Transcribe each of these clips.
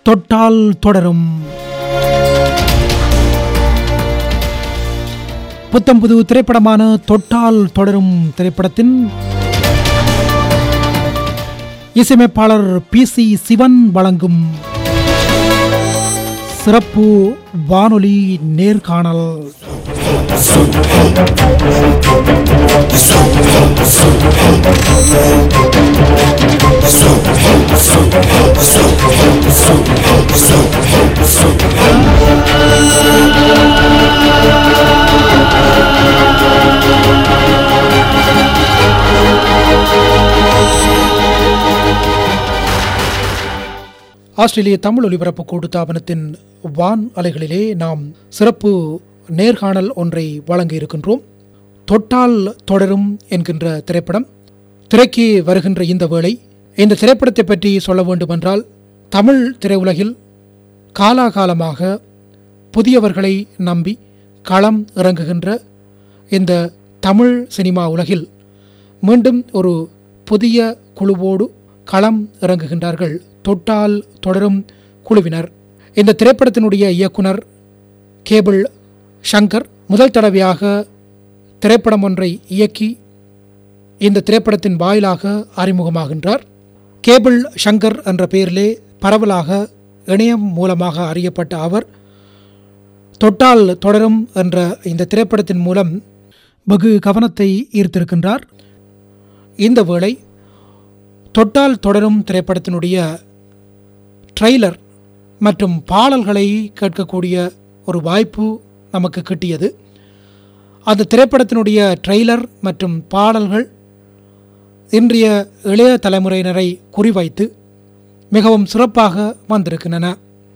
தொட்டால் தொடரும். புத்தம்புது திரைப்படமான தொட்டால் தொடரும் திரைப்படத்தின் இசையமைப்பாளர் PC சிவன் வழங்கும் சிறப்பு வானொலி நேர்காணல். ஆஸ்திரேலிய தமிழ் ஒலிபரப்பு கூட்டுத்தாபனத்தின் வான் அலைகளிலே நாம் சிறப்பு நேர்காணல் ஒன்றை வழங்க இருக்கின்றோம். தொட்டால் தொடரும் என்கின்ற திரைப்படம் திரைக்கு வருகின்ற இந்த வேளை, இந்த திரைப்படத்தை பற்றி சொல்ல வேண்டுமென்றால், தமிழ் திரையுலகில் காலாகாலமாக புதியவர்களை நம்பி களம் இறங்குகின்ற இந்த தமிழ் சினிமா உலகில் மீண்டும் ஒரு புதிய குழுவோடு களம் இறங்குகின்றார்கள் தொட்டால் தொடரும் குழுவினர். இந்த திரைப்படத்தினுடைய இயக்குனர் கேபிள் ஷங்கர் முதல் தடவையாக திரைப்படம் ஒன்றை இயக்கி இந்த திரைப்படத்தின் வாயிலாக அறிமுகமாகின்றார். கேபிள் ஷங்கர் என்ற பெயரிலே பரவலாக இணையம் மூலமாக அறியப்பட்ட அவர் தொட்டால் தொடரும் என்ற இந்த திரைப்படத்தின் மூலம் வெகு கவனத்தை ஈர்த்திருக்கின்றார். இந்த வேளை தொட்டால் தொடரும் திரைப்படத்தினுடைய ட்ரெய்லர் மற்றும் பாடல்களை கேட்கக்கூடிய ஒரு வாய்ப்பு நமக்கு கிட்டியது. அந்த திரைப்படத்தினுடைய ட்ரெய்லர் மற்றும் பாடல்கள் இன்றைய இளைய தலைமுறையினரை குறிவைத்து மிகவும் சிறப்பாக வந்திருக்கின்றன.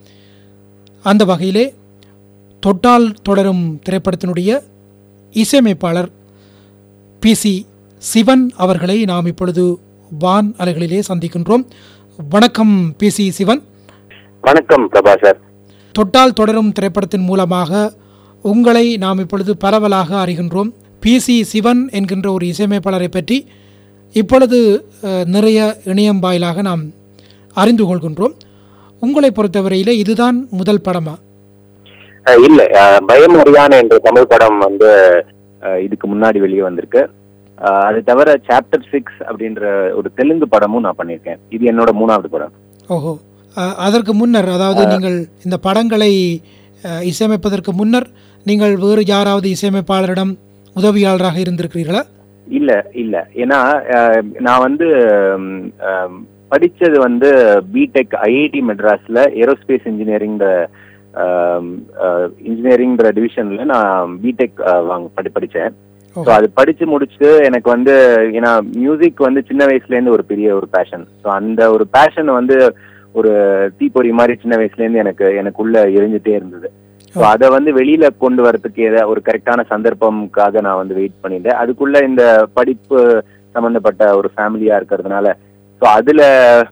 அந்த வகையிலே தொட்டால் தொடரும் திரைப்படத்தினுடைய இசையமைப்பாளர் PC சிவன் அவர்களை நாம் இப்பொழுது வான் அலைகளிலே சந்திக்கின்றோம். வணக்கம் PC சிவன். வணக்கம் பிரபா சார். தொட்டால் தொடரும் திரைப்படத்தின் மூலமாக உங்களை நாம் இப்பொழுது பரவலாக அறிகின்றோம். PC சிவன் என்கின்ற ஒரு இசையமைப்பாளரை பற்றி இப்பொழுது நிறைய இணையம் வாயிலாக நாம் அறிந்து கொள்கின்றோம். உங்களை பொறுத்தவரையிலே இதுதான் முதல் படமா? இல்ல, பயமறியான என்ற தமிழ் படம் இதுக்கு முன்னாடி வெளியே வந்திருக்கு. அது தவிர சாப்டர் 6 அப்படின்ற ஒரு தெலுங்கு படமும் நான் பண்ணியிருக்கேன். இது என்னோட 3வது படம். ஓஹோ. அதற்கு முன்னர், அதாவது நீங்கள் இந்த படங்களை இசையமைப்பதற்கு முன்னர் நீங்கள் வேறு யாராவது இசையமைப்பாளரிடம் உதவியாளராக இருந்திருக்கிறீர்களா? இல்ல. ஏன்னா நான் படிச்சது பிடெக் IIT மெட்ராஸ்ல ஏரோஸ்பேஸ் இன்ஜினியரிங் டிவிஷன்ல நான் பிடெக் படிச்சேன். ஸோ அது படிச்சு முடிச்சுட்டு எனக்கு ஏன்னா மியூசிக் சின்ன வயசுல இருந்து ஒரு பெரிய ஒரு பேஷன். ஸோ அந்த ஒரு பேஷன் ஒரு தீப்பொறி மாதிரி சின்ன வயசுல இருந்து எனக்குள்ள எரிஞ்சுட்டே இருந்தது. ஸோ அதை வெளியில கொண்டு வரதுக்கு ஒரு கரெக்டான சந்தர்ப்பம்காக நான் வெயிட் பண்ணிட்டேன். அதுக்குள்ள இந்த படிப்பு சம்பந்தப்பட்ட ஒரு ஃபேமிலியா இருக்கிறதுனால ஸோ அதுல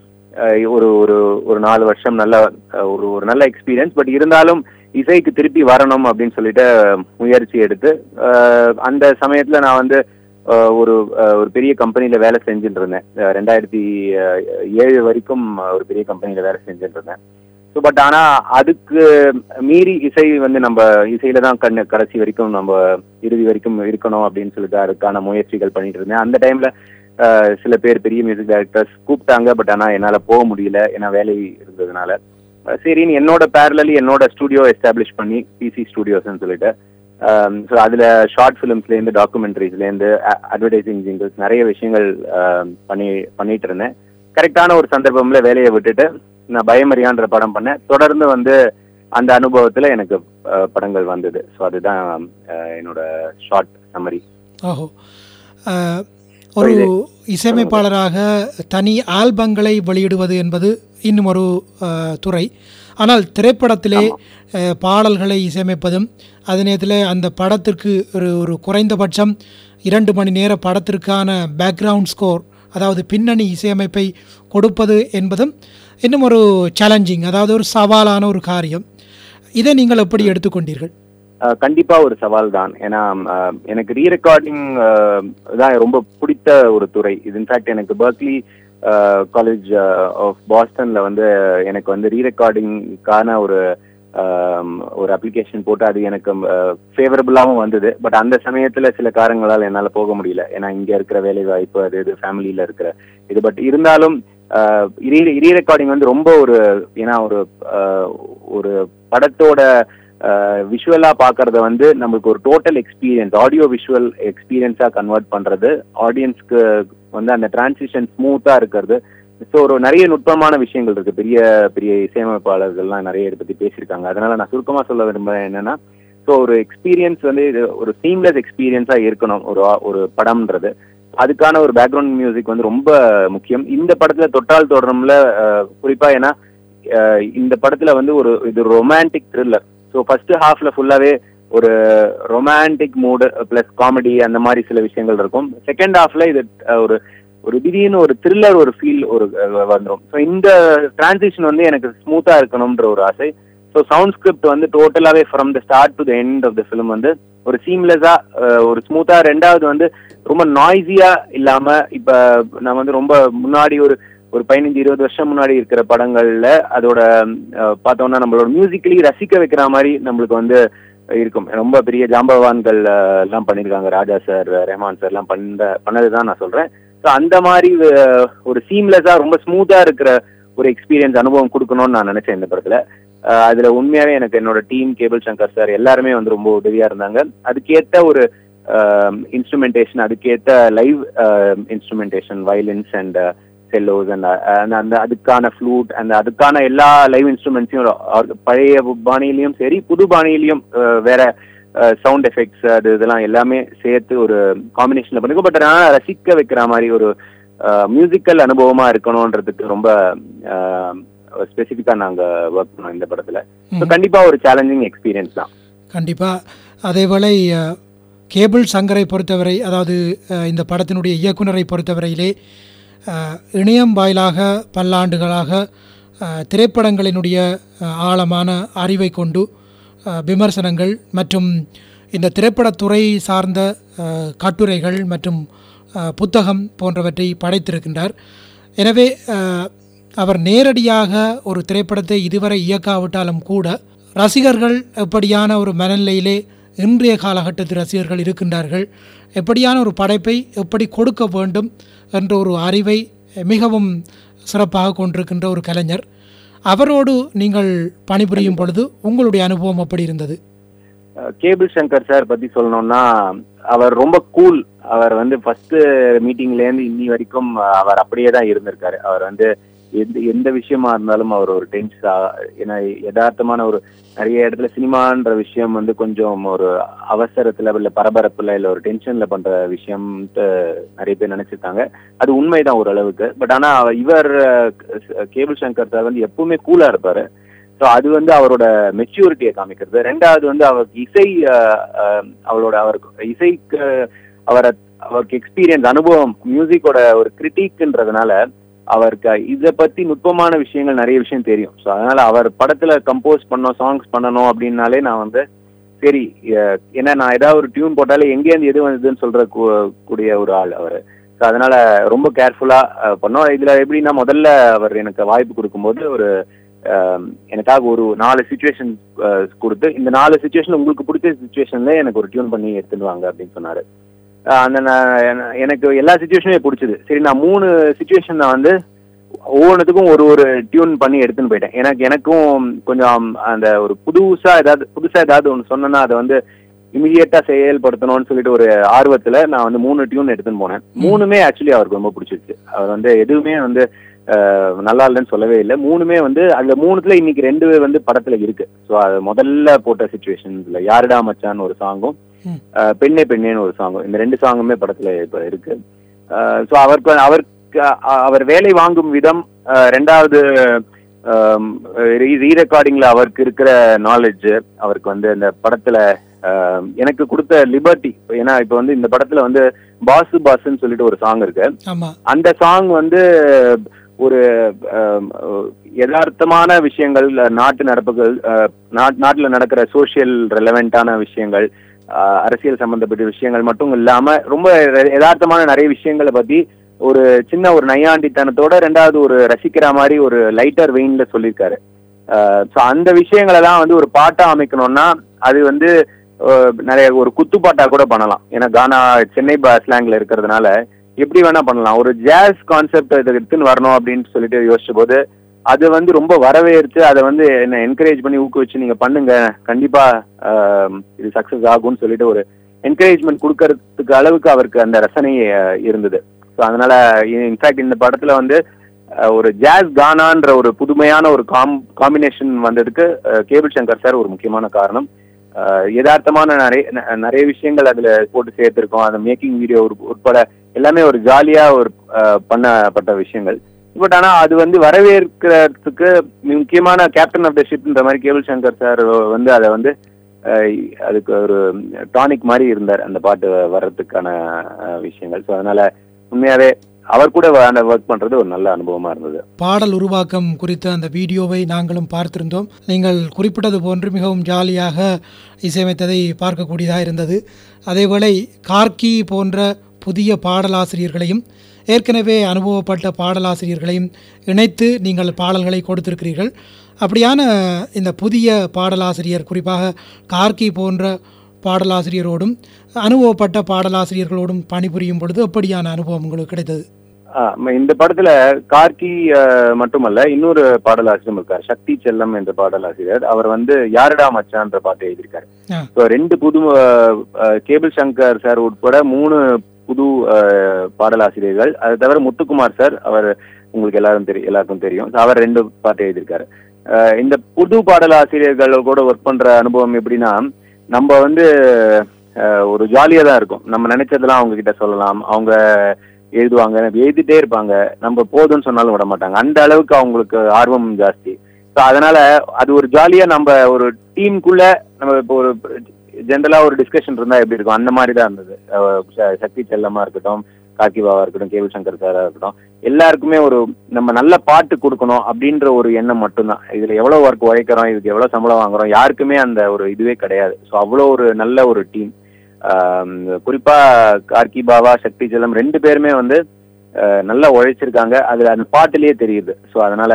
ஒரு 4 வருஷம் ஒரு நல்ல எக்ஸ்பீரியன்ஸ். பட் இருந்தாலும் இசைக்கு திருப்பி வரணும் அப்படின்னு சொல்லிட்டு முயற்சி எடுத்து அந்த சமயத்துல நான் ஒரு பெரிய கம்பெனில வேலை செஞ்சுட்டு இருந்தேன். 2007 வரைக்கும் ஒரு பெரிய கம்பெனில வேலை செஞ்சுட்டு இருந்தேன். ஸோ பட் ஆனா அதுக்கு மீறி இசை நம்ம இசையில தான் கடைசி வரைக்கும் நம்ம இறுதி வரைக்கும் இருக்கணும் அப்படின்னு சொல்லிட்டு அதுக்கான முயற்சிகள் பண்ணிட்டு இருந்தேன். அந்த டைம்ல சில பேர் பெரிய மியூசிக் டைரக்டர்ஸ் கூப்பிட்டாங்க. பட் ஆனா என்னால போக முடியல, ஏன்னா வேலை இருந்ததுனால. சரின்னு என்னோட பேரலி என்னோட ஸ்டுடியோ எஸ்டாப்ளிஷ் பண்ணி PC ஸ்டுடியோஸ்ன்னு சொல்லிட்டு ஸோ அதில் ஷார்ட் ஃபிலிம்ஸ்லேருந்து டாக்குமெண்ட்ரிஸ்லேருந்து அட்வர்டைசிங் ஜிங்கிள்ஸ் நிறைய விஷயங்கள் பண்ணிட்டு இருந்தேன். கரெக்டான ஒரு சந்தர்ப்பம்ல வேலையை விட்டுட்டு நான் பயமறியான்ற படம் பண்ணேன். தொடர்ந்து அந்த அனுபவத்தில் எனக்கு படங்கள் வந்தது. ஸோ அதுதான் என்னோட ஷார்ட் சம்மரி. ஓஹோ. ஒரு இசையமைப்பாளராக தனி ஆல்பங்களை வெளியிடுவது என்பது இன்னும் ஒரு துறை. ஆனால் திரைப்படத்திலே பாடல்களை இசையமைப்பதும் அதே நேரத்தில் அந்த படத்திற்கு ஒரு குறைந்தபட்சம் 2 மணி நேர படத்திற்கான பேக்ரவுண்ட் ஸ்கோர், அதாவது பின்னணி இசையமைப்பை கொடுப்பது என்பதும் இன்னும் ஒரு சேலஞ்சிங், அதாவது ஒரு சவாலான ஒரு காரியம். இதை நீங்கள் எப்படி எடுத்துக்கொண்டீர்கள்? கண்டிப்பா ஒரு சவால் தான். ஏன்னா எனக்கு ரீரெக்கார்டிங் தான் ரொம்ப பிடித்த ஒரு துறை. இது இன்ஃபேக்ட் எனக்கு பெர்க்லி காலேஜ் ஆஃப் பாஸ்டன்ல வந்து எனக்கு வந்து ரீரெக்கார்டிங்கான ஒரு அப்ளிகேஷன் போட்டு அது எனக்கு ஃபேவரபுளாகவும் வந்தது. பட் அந்த சமயத்துல சில காரணங்களால் என்னால் போக முடியல. ஏன்னா இங்க இருக்கிற வேலை வாய்ப்பு அது இது ஃபேமிலியில இருக்கிற இது. பட் இருந்தாலும் ரீரெக்கார்டிங் வந்து ரொம்ப ஏன்னா ஒரு படத்தோட விஷுவலா பாக்குறத வந்து நம்மளுக்கு ஒரு டோட்டல் எக்ஸ்பீரியன்ஸ், ஆடியோ விஷுவல் எக்ஸ்பீரியன்ஸா கன்வெர்ட் பண்றது, ஆடியன்ஸ்க்கு வந்து அந்த டிரான்சிஷன் ஸ்மூத்தா இருக்கிறது. ஸோ நிறைய நுட்பமான விஷயங்கள் இருக்கு. பெரிய பெரிய இசையமைப்பாளர்கள்லாம் நிறைய இதை பத்தி பேசியிருக்காங்க. அதனால நான் சுருக்கமா சொல்ல விரும்புறேன் என்னன்னா, ஸோ ஒரு எக்ஸ்பீரியன்ஸ் வந்து ஒரு சீம்லெஸ் எக்ஸ்பீரியன்ஸா இருக்கணும் ஒரு படம்ன்றது. அதுக்கான ஒரு பேக்ரவுண்ட் மியூசிக் வந்து ரொம்ப முக்கியம். இந்த படத்துல தொட்டால் தொடரும்ல குறிப்பா, ஏன்னா இந்த படத்துல வந்து இது ரொமான்டிக் த்ரில்லர். ஸோ ஃபர்ஸ்ட் ஹாஃப்ல ஃபுல்லாவே ஒரு ரொமான்டிக் மூடு பிளஸ் காமெடி அந்த மாதிரி சில விஷயங்கள் இருக்கும். செகண்ட் ஹாஃப்ல இது ஒரு திடீர்னு ஒரு த்ரில்லர் ஒரு ஃபீல் வந்துடும். ஸோ இந்த டிரான்சிஷன் வந்து எனக்கு ஸ்மூத்தா இருக்கணும்ன்ற ஒரு ஆசை. ஸோ சவுண்ட் ஸ்கிரிப்ட் வந்து டோட்டலாவே from the start to the end of the film வந்து ஒரு சீம்லெஸ்ஸா ஒரு ஸ்மூத்தா. ரெண்டாவது வந்து ரொம்ப நாய்ஸியா இல்லாம, இப்ப நான் வந்து ரொம்ப முன்னாடி ஒரு 15-20 வருஷம் முன்னாடி இருக்கிற படங்கள்ல அதோட பார்த்தோம்னா நம்மளோட மியூசிக்கலி ரசிக்க வைக்கிற மாதிரி நம்மளுக்கு வந்து இருக்கும். ரொம்ப பெரிய ஜாம்பவான்கள் எல்லாம் பண்ணியிருக்காங்க, ராஜா சார், ரெஹ்மான் சார் எல்லாம் பண்ணதுதான் நான் சொல்றேன். ஸோ அந்த மாதிரி ஒரு சீம்லெஸ்ஸா ரொம்ப ஸ்மூத்தா இருக்கிற ஒரு எக்ஸ்பீரியன்ஸ் அனுபவம் கொடுக்கணும்னு நான் நினைச்சேன் இந்த படத்துல. அதுல உண்மையாவே எனக்கு என்னோட டீம், கேபிள் சங்கர் சார் எல்லாருமே வந்து ரொம்ப உதவியா இருந்தாங்க. அதுக்கேற்ற ஒரு இன்ஸ்ட்ருமெண்டேஷன், அதுக்கேற்ற live instrumentation, violins and cellos and அதுக்கான ஃப்ளூட் அண்ட் அதுக்கான எல்லா லைவ் இன்ஸ்ட்ருமெண்ட்ஸையும் பழைய பாணியிலையும் சரி புது பாணியிலையும் வேற சவுண்ட் எஃபெக்ட்ஸ் இதெல்லாம் எல்லாமே சேர்த்து ஒரு காம்பினேஷன்ல பண்ணிருக்கோம். பட் ஆனால் ரசிக்க வைக்கிற மாதிரி ஒரு மியூசிக்கல் அனுபவமா இருக்கணும்ன்றதுக்கு ரொம்ப ஸ்பெசிஃபிக்கா நாங்க ஒர்க் பண்ணோம் இந்த படத்துல. ஸோ கண்டிப்பா ஒரு சேலஞ்சிங் எக்ஸ்பீரியன்ஸ் தான். கண்டிப்பா. அதேவேளை கேபிள் சங்கரை பொறுத்தவரை, அதாவது இந்த படத்தினுடைய இயக்குனரை பொறுத்தவரையிலே இணையம் வாயிலாக பல்லாண்டுகளாக திரைப்படங்களினுடைய ஆழமான அறிவை கொண்டு விமர்சனங்கள் மற்றும் இந்த திரைப்படத்துறை சார்ந்த கட்டுரைகள் மற்றும் புத்தகம் போன்றவற்றை படைத்திருக்கின்றார். எனவே அவர் நேரடியாக ஒரு திரைப்படத்தை இதுவரை இயக்காவிட்டாலும் கூட ரசிகர்கள் எப்படியான ஒரு மனநிலையிலே இன்றைய காலகட்டத்து ரசிகர்கள் இருக்கின்றார்கள், எப்படியான ஒரு படைப்பை எப்படி கொடுக்க வேண்டும் என்ற ஒரு அறிவை மிகவும் சிறப்பாக கொண்டிருக்கின்ற ஒரு கலைஞர். அவரோடு நீங்கள் பணிபுரியும் பொழுது உங்களுடைய அனுபவம் எப்படி இருந்தது? கேபிள் சங்கர் சார் பத்தி சொல்லணும்னா, அவர் ரொம்ப கூல். அவர் வந்து ஃபர்ஸ்ட் மீட்டிங்லேருந்து இன்னி வரைக்கும் அவர் அப்படியே தான் இருந்திருக்காரு. அவர் வந்து எந்த விஷயமா இருந்தாலும் அவர் ஒரு ஏன்னா யதார்த்தமான நிறைய இடத்துல சினிமான்ற விஷயம் வந்து கொஞ்சம் ஒரு அவசரத்துல இல்ல பரபரப்புல இல்ல ஒரு டென்ஷன்ல பண்ற விஷயம் நிறைய பேர் நினைச்சிருக்காங்க. அது உண்மைதான் ஓரளவுக்கு. பட் ஆனா இவர் கேபிள் சங்கர் சார் வந்து எப்பவுமே கூலா இருப்பாரு. ஸோ அது வந்து அவரோட மெச்சூரிட்டியை காமிக்கிறது. ரெண்டாவது வந்து அவருக்கு இசைக்கு அவருக்கு எக்ஸ்பீரியன்ஸ், அனுபவம், மியூசிக்கோட ஒரு கிரிட்டிக்ன்றதுனால அவருக்கு இதை பத்தி நுட்பமான விஷயங்கள் நிறைய விஷயம் தெரியும். ஸோ அதனால அவர் படத்துல கம்போஸ் சாங்ஸ் பண்ணணும் அப்படின்னாலே நான் வந்து சரி, ஏன்னா நான் ஏதாவது ஒரு டியூன் போட்டாலே எங்கேருந்து எது வந்ததுன்னு சொல்ற கூடிய ஒரு ஆள் அவர். ஸோ அதனால ரொம்ப கேர்ஃபுல்லா பண்ணோம். இதுல எப்படின்னா, முதல்ல அவர் எனக்கு வாய்ப்பு கொடுக்கும்போது எனக்காக ஒரு 4 சிச்சுவேஷன் கொடுத்து, இந்த 4 சிச்சுவேஷன் உங்களுக்கு பிடிச்ச சிச்சுவேஷன்ல எனக்கு ஒரு டியூன் பண்ணி எடுத்துட்டு வாங்க அப்படின்னு சொன்னாரு. எனக்கு எல்லா சிச்சுவேஷனுமே பிடிச்சது. சரி, நான் 3 சிச்சுவேஷன் நான் வந்து ஒவ்வொன்றுத்துக்கும் ஒரு டியூன் பண்ணி எடுத்துன்னு போயிட்டேன். எனக்கும் கொஞ்சம் அந்த ஒரு புதுசா ஏதாவது ஒன்று சொன்னேன்னா அதை வந்து இமிடியேட்டா செயல்படுத்தணும்னு சொல்லிட்டு ஒரு ஆர்வத்துல நான் வந்து 3 டியூன் எடுத்துன்னு போனேன். 3மே ஆக்சுவலி அவருக்கு ரொம்ப பிடிச்சிருச்சு. அவர் வந்து எதுவுமே வந்து நல்லா இல்லைன்னு சொல்லவே இல்லை. 3மே வந்து அதுல 3த்துல இன்னைக்கு 2 வந்து படத்துல இருக்கு. ஸோ அது முதல்ல போட்ட சிச்சுவேஷன்ஸ்ல யாருடா மச்சான்னு ஒரு சாங்கும், பெண்ணே பெண்ணேன்னு ஒரு சாங்கும், இந்த 2 சாங்குமே படத்துல இப்ப இருக்கு. ஸோ அவர் வேலை வாங்கும் விதம், ரெண்டாவது ரீரெக்கார்டிங்ல அவருக்கு இருக்கிற நாலேஜ், அவருக்கு வந்து இந்த படத்துல எனக்கு கொடுத்த லிபர்ட்டி. ஏன்னா இப்ப வந்து இந்த படத்துல வந்து பாசுன்னு சொல்லிட்டு ஒரு சாங் இருக்கு. அந்த சாங் வந்து ஒரு யதார்த்தமான விஷயங்கள், நாட்டு நடப்புகள், நாட்டுல நடக்கிற சோசியல் ரெலவெண்டான விஷயங்கள், அரசியல் சம்பந்தப்பட்ட விஷயங்கள் மட்டும் இல்லாம ரொம்ப யதார்த்தமான நிறைய விஷயங்களை பத்தி ஒரு சின்ன ஒரு நையாண்டித்தனத்தோட, ரெண்டாவது ஒரு ரசிக்கிற மாதிரி ஒரு லைட்டர் வெயின்ல சொல்லியிருக்காரு. ஸோ அந்த விஷயங்களெல்லாம் வந்து ஒரு பாட்டா அமைக்கணும்னா அது வந்து நிறைய ஒரு குத்துப்பாட்டா கூட பண்ணலாம். ஏன்னா கானா சென்னை ஸ்லாங்ல இருக்கிறதுனால எப்படி வேணா பண்ணலாம். ஒரு ஜாஸ் கான்செப்ட் இதை எடுத்துன்னு வரணும் அப்படின்னு சொல்லிட்டு யோசிச்ச போது அது வந்து ரொம்ப வரவேற்று அதை வந்து என்ன என்கரேஜ் பண்ணி ஊக்குவிச்சு நீங்க பண்ணுங்க, கண்டிப்பா இது சக்சஸ் ஆகும்னு சொல்லிட்டு ஒரு என்கரேஜ்மெண்ட் கொடுக்கறதுக்கு அளவுக்கு அவருக்கு அந்த ரசனை இருந்தது. ஸோ அதனால இன்ஃபேக்ட் இந்த படத்துல வந்து ஒரு ஜாஸ் கானான்ற ஒரு புதுமையான ஒரு காம்பினேஷன் வந்ததுக்கு கேபிள் சங்கர் சார் ஒரு முக்கியமான காரணம். யதார்த்தமான நிறைய விஷயங்கள் அதுல போட்டு சேர்த்திருக்கோம். அந்த மேக்கிங் வீடியோ உட்பட எல்லாமே ஒரு ஜாலியா ஒரு பண்ணப்பட்ட விஷயங்கள். பட் ஆனா அது வந்து வரவேற்கிறதுக்கு முக்கியமான கேப்டன் ஆஃப் த ஷிப்ன்ற மாதிரி கேபிள் சங்கர் சார் வந்து அதை வந்து அதுக்கு ஒரு டானிக் மாதிரி இருந்தார் அந்த பாட்டு வர்றதுக்கான விஷயங்கள். ஸோ அதனால உண்மையாவே அவர் கூட அந்த ஒர்க் பண்றது ஒரு நல்ல அனுபவமா இருந்தது. பாடல் உருவாக்கம் குறித்த அந்த வீடியோவை நாங்களும் பார்த்திருந்தோம். நீங்கள் குறிப்பிட்டது போன்று மிகவும் ஜாலியாக இசையமைத்ததை பார்க்கக்கூடியதாக இருந்தது. அதேவேளை கார்கி போன்ற புதிய பாடலாசிரியர்களையும் ஏற்கனவே அனுபவப்பட்ட பாடலாசிரியர்களையும் இணைத்து நீங்கள் பாடல்களை கொடுத்திருக்கிறீர்கள். அப்படியான இந்த புதிய பாடலாசிரியர், குறிப்பாக கார்கி போன்ற பாடலாசிரியரோடும் அனுபவப்பட்ட பாடலாசிரியர்களோடும் பணிபுரியும் பொழுது அப்படியான அனுபவம் உங்களுக்கு கிடைத்தது? இந்த படத்துல கார்கி மட்டுமல்ல, இன்னொரு பாடலாசிரியர் இருக்கார், சக்தி செல்லம் என்ற பாடலாசிரியர். அவர் வந்து யாரடா மச்சான்ற பாட்டு எழுதியிருக்காரு. ஸோ 2 புது கேபிள் சங்கர் சார் உட்பட 3 புது பாடலாசிரியர்கள். அது தவிர முத்துக்குமார் சார், அவர் உங்களுக்கு எல்லாருக்கும் தெரியும். அவர் 2 பாட்டு எழுதியிருக்காரு. இந்த புது பாடலாசிரியர்கள் கூட ஒர்க் பண்ற அனுபவம் எப்படின்னா, நம்ம வந்து ஒரு ஜாலியா தான் இருக்கும். நம்ம நினைச்சதெல்லாம் அவங்க கிட்ட சொல்லலாம். அவங்க எழுதுவாங்க, எழுதிட்டே இருப்பாங்க. நம்ம போதும்னு சொன்னாலும் விட மாட்டாங்க. அந்த அளவுக்கு அவங்களுக்கு ஆர்வம் ஜாஸ்தி. ஸோ அதனால அது ஒரு ஜாலியா நம்ம ஒரு டீமுக்குள்ள நம்ம இப்போ ஒரு ஜென்ரலா ஒரு டிஸ்கஷன் இருந்தா எப்படி இருக்கும், அந்த மாதிரி தான் இருந்தது. சக்தி செல்லமா இருக்கட்டும், கார்கி பாவா இருக்கட்டும், கேபிள் சங்கர் சாரா இருக்கட்டும், எல்லாருக்குமே ஒரு நம்ம நல்ல பாட்டு கொடுக்கணும் அப்படின்ற ஒரு எண்ணம் மட்டும்தான். இதுல எவ்வளவு ஒர்க் உழைக்கிறோம், இதுக்கு எவ்வளவு சம்பளம் வாங்குறோம், யாருக்குமே அந்த ஒரு இதுவே கிடையாது. ஸோ அவ்வளோ ஒரு நல்ல ஒரு டீம். குறிப்பா கார்கி பாவா, சக்தி செல்லம் 2 பேருமே வந்து நல்லா உழைச்சிருக்காங்க. அதுல அந்த பாட்டுலயே தெரியுது. ஸோ அதனால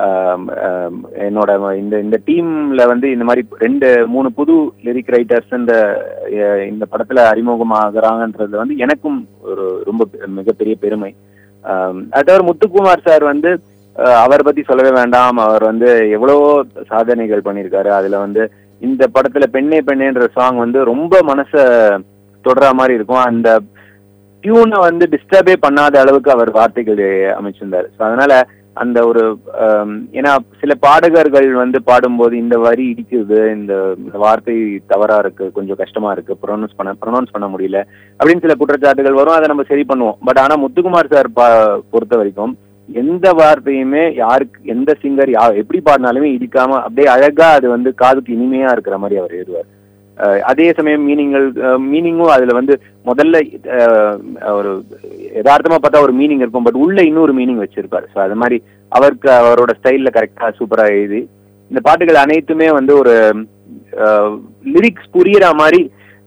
என்னோட இந்த டீம்ல வந்து இந்த மாதிரி 2-3 புது லிரிக் ரைட்டர்ஸ் இந்த படத்துல அறிமுகமாகறாங்கன்றது வந்து எனக்கும் ஒரு ரொம்ப மிகப்பெரிய பெருமை. அது தவிர முத்துக்குமார் சார் வந்து அவரை பத்தி சொல்லவே வேண்டாம். அவர் வந்து எவ்வளவோ சாதனைகள் பண்ணியிருக்காரு. அதுல வந்து இந்த படத்துல பெண்ணே பெண்ணேன்ற சாங் வந்து ரொம்ப மனசை தொடர மாதிரி இருக்கும். அந்த டியூனை வந்து டிஸ்டர்பே பண்ணாத அளவுக்கு அவர் வார்த்தைகள் அமைச்சிருந்தாரு. ஸோ அதனால அந்த ஒரு ஏன்னா சில பாடகர்கள் வந்து பாடும்போது இந்த வரி இடிக்குது, இந்த வார்த்தை தவறா இருக்கு, கொஞ்சம் கஷ்டமா இருக்கு, ப்ரொனவுன்ஸ் பண்ண முடியல அப்படின்னு சில குற்றச்சாட்டுகள் வரும். அதை நம்ம சரி பண்ணுவோம். பட் ஆனா முத்துக்குமார் சார் பொறுத்த வரைக்கும் எந்த வார்த்தையுமே யாருக்கு எந்த சிங்கர் எப்படி பாடினாலுமே இடிக்காம அப்படியே அழகா அது வந்து காதுக்கு இனிமையா இருக்கிற மாதிரி அவர் எழுதுவார். அதே சமயம் மீனிங்கும் அதுல வந்து முதல்ல ஒரு யதார்த்தமா பார்த்தா ஒரு மீனிங் இருக்கும், பட் உள்ள இன்னொரு மீனிங் வச்சிருப்பாரு. ஸோ அது மாதிரி அவருக்கு அவரோட ஸ்டைல்ல கரெக்டா சூப்பரா எழுதி இந்த பாட்டுகள் அனைத்துமே வந்து ஒரு லிரிக்ஸ் புரியுற மாதிரி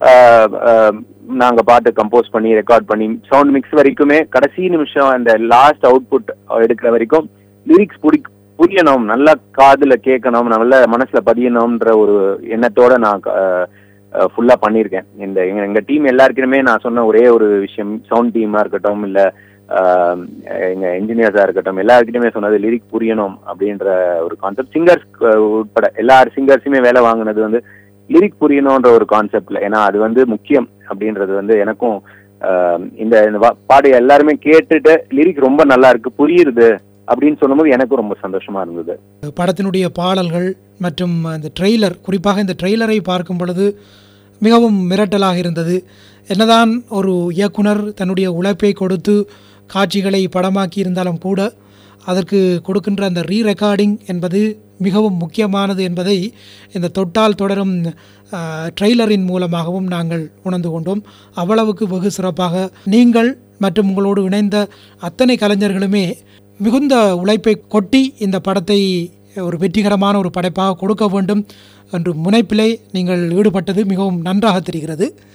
நாங்க பாட்டு கம்போஸ் பண்ணி ரெக்கார்ட் பண்ணி சவுண்ட் மிக்ஸ் வரைக்குமே கடைசி நிமிஷம் அந்த லாஸ்ட் அவுட்புட் எடுக்கிற வரைக்கும் லிரிக்ஸ் புரியணும், நல்லா காதுல கேட்கணும், நல்ல மனசுல பதியணும்ன்ற ஒரு எண்ணத்தோட நான் ஃபுல்லா பண்ணியிருக்கேன். எங்க டீம் எல்லாருக்குமே நான் சொன்ன ஒரே ஒரு விஷயம், சவுண்ட் டீமா இருக்கட்டும் இல்ல எங்க என்ஜினியர்ஸா இருக்கட்டும், எல்லாருக்கிட்டுமே சொன்னது லிரிக் புரியணும் அப்படின்ற ஒரு கான்செப்ட். சிங்கர்ஸ் உட்பட எல்லார் சிங்கர்ஸுமே வேலை வாங்கினது வந்து லிரிக் புரியணும்ன்ற ஒரு கான்செப்ட்ல. ஏன்னா அது வந்து முக்கியம் அப்படின்றது வந்து எனக்கும் இந்த பாடு எல்லாருமே கேட்டுட்டு லிரிக் ரொம்ப நல்லா இருக்கு, புரியுது அப்படின்னு சொல்லும்போது எனக்கும் ரொம்ப சந்தோஷமா இருந்தது. படத்தினுடைய பாடல்கள் மற்றும் அந்த ட்ரெய்லர், குறிப்பாக இந்த ட்ரெய்லரை பார்க்கும் பொழுது மிகவும் மிரட்டலாக இருந்தது. என்னதான் ஒரு இயக்குனர் தன்னுடைய உழைப்பை கொடுத்து காட்சிகளை படமாக்கி இருந்தாலும் கூட அதற்கு கொடுக்கின்ற அந்த ரீரெக்கார்டிங் என்பது மிகவும் முக்கியமானது என்பதை இந்த தொட்டால் தொடரும் ட்ரெய்லரின் மூலமாகவும் நாங்கள் உணர்ந்து கொண்டோம். அவ்வளவுக்கு வெகு சிறப்பாக நீங்கள் மற்றும் உங்களோடு இணைந்த அத்தனை கலைஞர்களுமே மிகுந்த உழைப்பை கொட்டி இந்த படத்தை ஒரு வெற்றிகரமான ஒரு படைப்பாக கொடுக்க வேண்டும் என்று முனைப்பிலே நீங்கள் ஈடுபட்டது மிகவும் நன்றாக தெரிகிறது.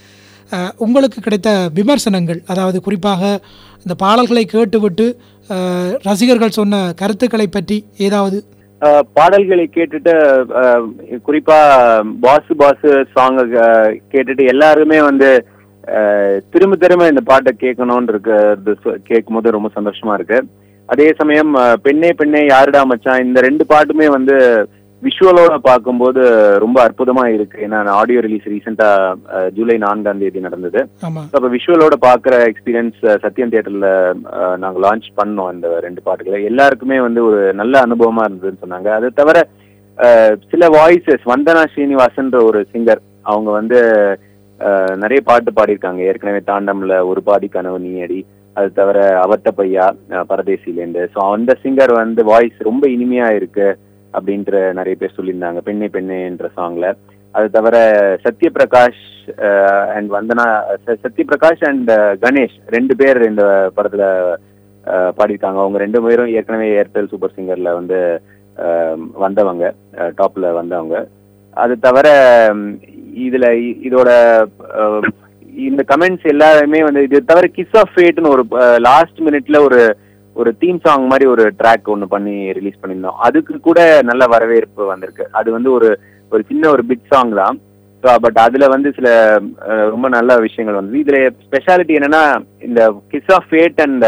உங்களுக்கு கிடைத்த விமர்சனங்கள், அதாவது குறிப்பாக இந்த பாடல்களை கேட்டுவிட்டு ரசிகர்கள் சொன்ன கருத்துக்களை பற்றி ஏதாவது? பாடல்களை கேட்டுட்டு குறிப்பா பாசு சாங் கேட்டுட்டு எல்லாருமே வந்து திரும்ப திரும்ப இந்த பாட்டை கேட்கணும்னு இருக்கிறது கேட்கும் போது ரொம்ப சந்தோஷமா இருக்கு. அதே சமயம் பெண்ணே பெண்ணே யாருடா மச்சான், இந்த 2 பாட்டுமே வந்து விஷுவலோட பார்க்கும்போது ரொம்ப அற்புதமா இருக்கு. ஏன்னா ஆடியோ ரிலீஸ் ரீசெண்டா ஜூலை 4 நடந்தது. அப்ப விஷுவலோட பாக்குற எக்ஸ்பீரியன்ஸ் சத்யம் தியேட்டர்ல நாங்க லான்ச் பண்ணோம். இந்த 2 பாட்டுகளை எல்லாருக்குமே வந்து ஒரு நல்ல அனுபவமா இருந்ததுன்னு சொன்னாங்க. அது தவிர சில வாய்ஸஸ், வந்தனா ஸ்ரீனிவாசன்ற ஒரு சிங்கர், அவங்க வந்து நிறைய பாட்டு பாடியிருக்காங்க ஏற்கனவே. தாண்டம்ல ஒரு பாதி கனவு நீ அடி, அது தவிர அவட்ட பையா பரதேசிலேருந்து. ஸோ அந்த சிங்கர் வந்து வாய்ஸ் ரொம்ப இனிமையா இருக்கு அப்படின்ற நிறைய பேர் சொல்லியிருந்தாங்க பெண்ணே பெண்ணேன்ற சாங்ல. அது தவிர சத்யபிரகாஷ் அண்ட் வந்தனா, சத்யபிரகாஷ் அண்ட் கணேஷ் 2 பேர் இந்த படத்துல பாடியிருக்காங்க. அவங்க 2 பேரும் ஏற்கனவே ஏர்டெல் சூப்பர் சிங்கர்ல வந்து வந்தவங்க, டாப்ல வந்தவங்க. அது தவிர இதுல இதோட இந்த கமெண்ட்ஸ் எல்லாருமே வந்து, இது தவிர கிஸ் ஆஃப் ஃபேட்னு ஒரு லாஸ்ட் மினிட்ல ஒரு தீம் சாங் மாதிரி ஒரு ட்ராக் ஒன்று பண்ணி ரிலீஸ் பண்ணியிருந்தோம். அதுக்கு கூட நல்ல வரவேற்பு வந்திருக்கு. அது வந்து ஒரு சின்ன ஒரு பிட் சாங் தான். பட் அதுல வந்து சில ரொம்ப நல்ல விஷயங்கள் வந்து. இதுல ஸ்பெஷாலிட்டி என்னன்னா, இந்த கிஸ் ஆஃப் ஃபேட் அண்ட்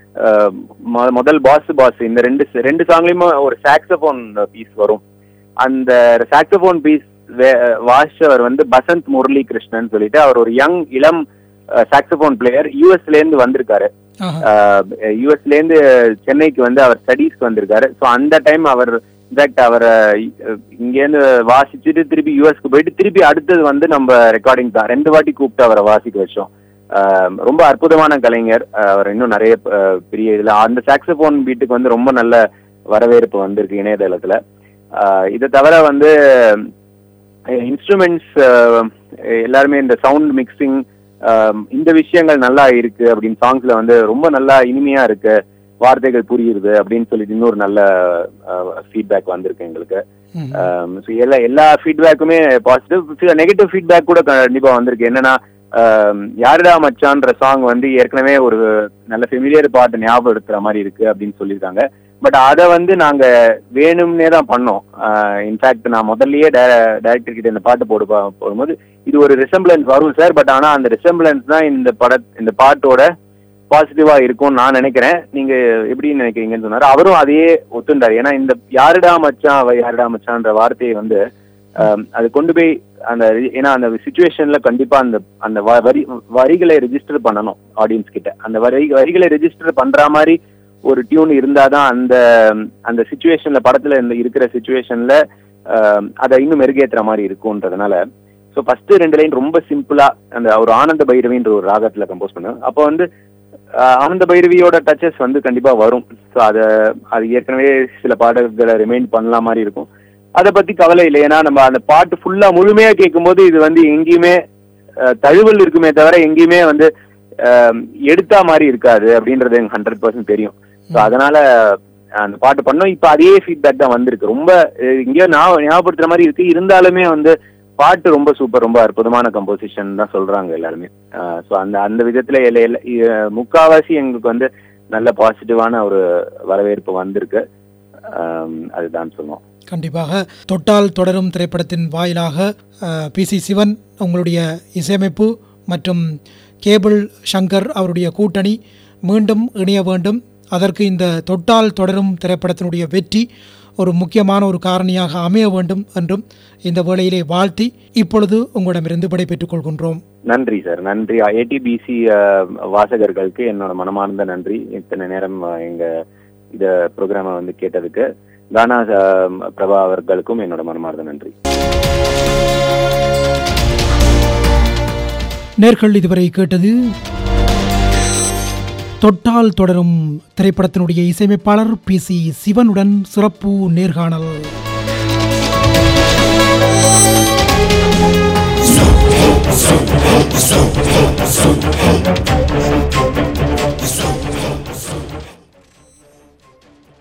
முதல் பாஸ் இந்த ரெண்டு சாங்லயுமே ஒரு சாக்ஸோபோன் பீஸ் வரும். அந்த சாக்ஸோபோன் பீஸ் வாசிச்சவர் வந்து பசந்த் முரளி கிருஷ்ணன் சொல்லிட்டு, அவர் ஒரு இளம் சாக்ஸோபோன் பிளேயர். யூஎஸ்ல இருந்து வந்திருக்காரு. யூஎஸ்ல இருந்து சென்னைக்கு வந்து அவர் ஸ்டடீஸ்க்கு வந்திருக்காரு. ஸோ அந்த டைம் அவர் இன்ஃபேக்ட் அவரை இங்கேருந்து வாசிச்சுட்டு திருப்பி யூஎஸ்க்கு போயிட்டு திருப்பி அடுத்தது வந்து நம்ம ரெக்கார்டிங் தான் 2 வாட்டி கூப்பிட்டு அவரை வாசிக்க வச்சோம். ரொம்ப அற்புதமான கலைஞர். அவர் இன்னும் நிறைய பெரிய இதுல அந்த சாக்ஸோபோன் பீட்டுக்கு வந்து ரொம்ப நல்ல வரவேற்பு வந்திருக்கு இணையதளத்துல. இதை தவிர வந்து இன்ஸ்ட்ருமெண்ட்ஸ் எல்லாருமே இந்த சவுண்ட் மிக்சிங் இந்த விஷயங்கள் நல்லா இருக்கு அப்படின்னு சாங்ஸ்ல வந்து ரொம்ப நல்லா இனிமையா இருக்கு, வார்த்தைகள் புரியுது அப்படின்னு சொல்லிட்டு இன்னொரு நல்ல ஃபீட்பேக் வந்திருக்கு எங்களுக்கு. எல்லா ஃபீட்பேக்குமே பாசிட்டிவ். நெகட்டிவ் ஃபீட்பேக் கூட கண்டிப்பா வந்திருக்கு. என்னன்னா, யாருடா மச்சான்ற சாங் வந்து ஏற்கனவே ஒரு நல்ல ஃபெமிலியர் பாட்டு ஞாபகப்படுத்துற மாதிரி இருக்கு அப்படின்னு சொல்லியிருக்காங்க. பட் அதை வந்து நாங்க வேணும்னே தான் பண்ணோம். இன்ஃபேக்ட் நான் முதல்லயே டைரக்டர் கிட்ட இந்த பாட்டு போடும்போது இது ஒரு ரிசம்பிளன்ஸ் வரும் சார், பட் ஆனா அந்த ரிசம்பிளன்ஸ் தான் இந்த பாட்டோட பாசிட்டிவா இருக்கும்னு நான் நினைக்கிறேன், நீங்க எப்படி நினைக்கிறீங்கன்னு சொன்னாரு. அவரும் அதையே ஒத்துண்டாரு. ஏன்னா இந்த யாருடா மச்சான்ற வார்த்தையை வந்து அது கொண்டு போய் அந்த, ஏன்னா அந்த சிச்சுவேஷன்ல கண்டிப்பா அந்த வரிகளை ரெஜிஸ்டர் பண்ணணும் ஆடியன்ஸ் கிட்ட. அந்த வரிகளை ரெஜிஸ்டர் பண்ற மாதிரி ஒரு டியூன் இருந்தாதான் அந்த சிச்சுவேஷன்ல, படத்துல இருக்கிற சிச்சுவேஷன்ல அதை இன்னும் மெருகேற்றுற மாதிரி இருக்கும்ன்றதுனால. ஸோ ஃபர்ஸ்ட் 2 லைன் ரொம்ப சிம்பிளா அந்த ஒரு ஆனந்த பைரவின்ற ஒரு ராகத்துல கம்போஸ் பண்ணேன். அப்போ வந்து ஆனந்த பைரவியோட டச்சஸ் வந்து கண்டிப்பா வரும். ஸோ அது ஏற்கனவே சில பாடல்களை ரிமைண்ட் பண்ணல மாதிரி இருக்கும். அதை பத்தி கவலை இல்லை. ஏன்னா நம்ம அந்த பாட்டு ஃபுல்லா முழுமையா கேட்கும்போது இது வந்து எங்கேயுமே தழுவல் இருக்குமே தவிர எங்கேயுமே வந்து எடுத்தா மாதிரி இருக்காது அப்படின்றது எனக்கு 100% தெரியும். ஸோ அதனால அந்த பாட்டு பண்ணோம். இப்ப அதே ஃபீட்பேக் தான் வந்திருக்கு. ரொம்ப இங்கேயோ ஞாபகப்படுத்துற மாதிரி இருக்கு, இருந்தாலுமே வந்து பாட்டு ரொம்ப சூப்பர், ரொம்ப அற்புதமான கம்போசிஷன் தான் சொல்றாங்க எல்லாருமே. ஸோ அந்த விதத்துல முக்காவாசி எங்களுக்கு வந்து நல்ல பாசிட்டிவான ஒரு வரவேற்பு வந்திருக்கு. அதுதான் சொல்லுவோம். கண்டிப்பாக தொட்டால் தொடரும் திரைப்படத்தின் வாயிலாக PC சிவன் உங்களுடைய இசையமைப்பு மற்றும் கேபிள் சங்கர் அவருடைய கூட்டணி மீண்டும் இணைய வேண்டும். அதற்கு இந்த தொட்டால் தொடரும் திரைப்படத்தினுடைய வெற்றி ஒரு முக்கியமான ஒரு காரணியாக அமைய வேண்டும் என்றும் இந்த வேளையிலே வாழ்த்தி இப்பொழுது உங்களிடமிருந்து விடைபெற்றுக் கொள்கின்றோம். நன்றி சார், நன்றி. ATBC வாசகர்களுக்கு என்னோட மனமார்ந்த நன்றி. இத்தனை நேரம் எங்க இந்த ப்ரோக்ராமை வந்து கேட்டதுக்கு. கானா பிரபா அவர்களுக்கும் என்னோட மனமார்ந்த நன்றி. நேர்கள் இதுவரை கேட்டது தொட்டால் தொடரும் திரைப்படத்தினுடைய இசையமைப்பாளர் PC சிவனுடன் சிறப்பு நேர்காணல். So